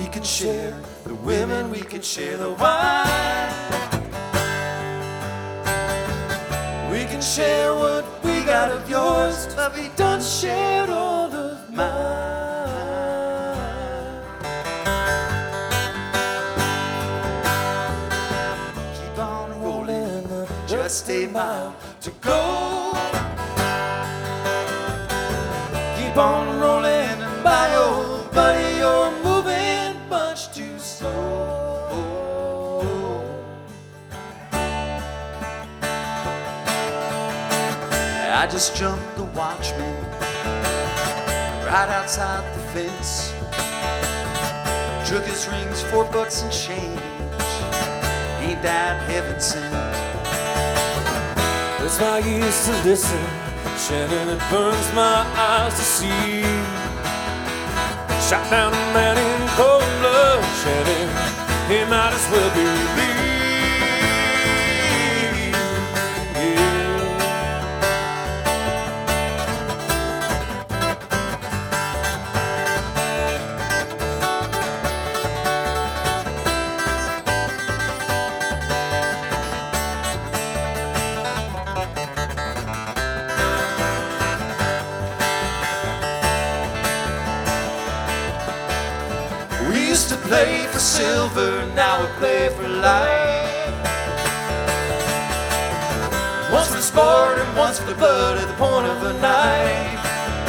we can share the women, we can share the wine. We can share what we got of yours, but we don't share all of mine. Keep on rolling, just a mile to go. Keep on rolling by, oh buddy, you're moving much too slow. I just jumped the watchman right outside the fence. Took his rings, $4 and change. Ain't that heaven sent? That's why I used to listen, Shannon, it burns my eyes to see. Shot down a man in cold blood, Shannon, he might as well be me. We used to play for silver, now we play for life. Once for the sport and once for the blood at the point of a knife.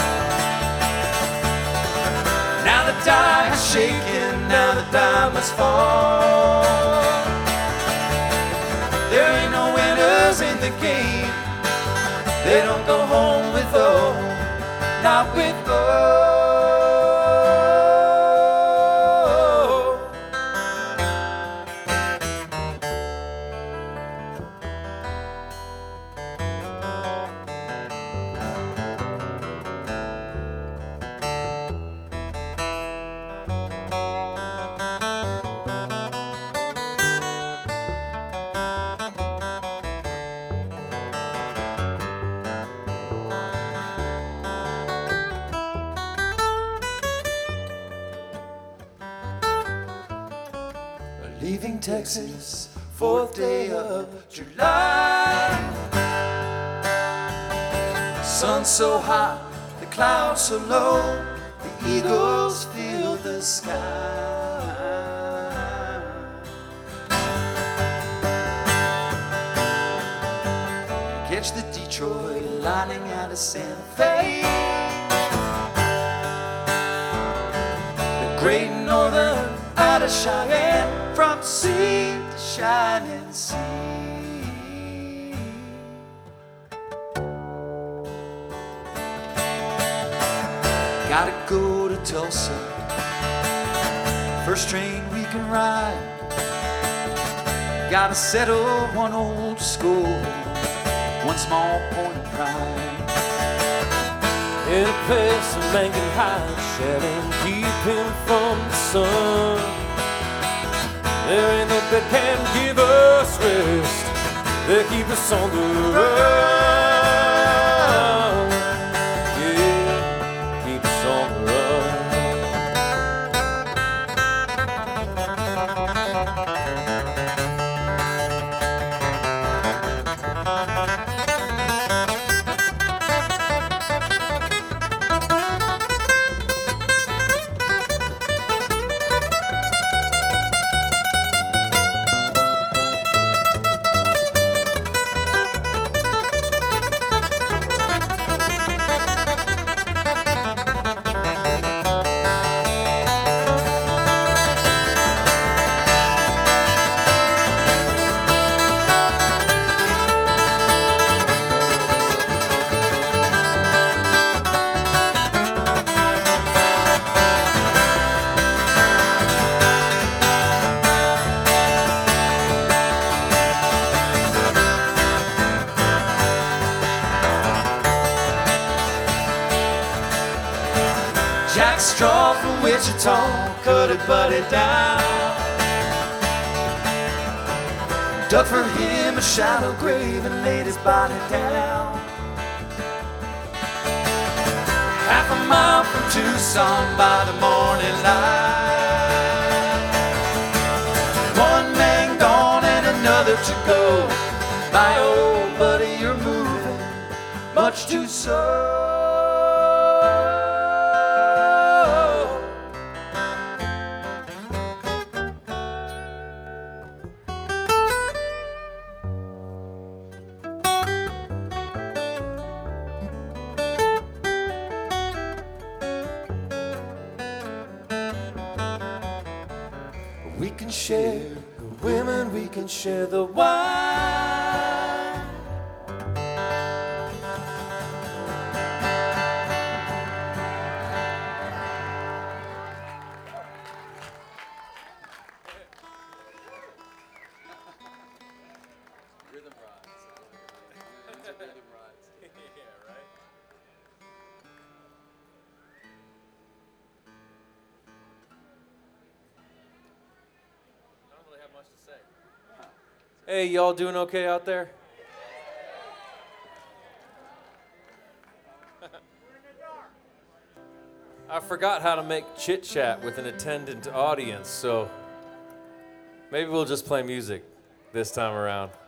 Now the die is shaking, now the die must fall. There ain't no winners in the game. They don't go home with all, not with all. Leaving Texas, 4th day of July. Sun so hot, the clouds so low, the eagles fill the sky. Catch the Detroit lining out of Santa Fe. The Great Northern out of Cheyenne, from sea to shining sea. Gotta go to Tulsa, first train we can ride. Gotta settle one old score, one small point of pride. In a place a man can hide, Shannon, keep him from the sun. There ain't no that can give us rest, they keep us on the run. Yeah, keep us on the Jack Straw from Wichita cut a buddy down, dug for him a shallow grave and laid his body down. Half a mile from Tucson by the morning light, got to go. My old buddy, you're moving much too slow. We can share the women, we can share the wine. Rhythm rides. Rhythm rides. Yeah, right? I don't really have much to say. Hey, y'all doing okay out there? I forgot how to make chit chat with an attendant audience, so maybe we'll just play music this time around.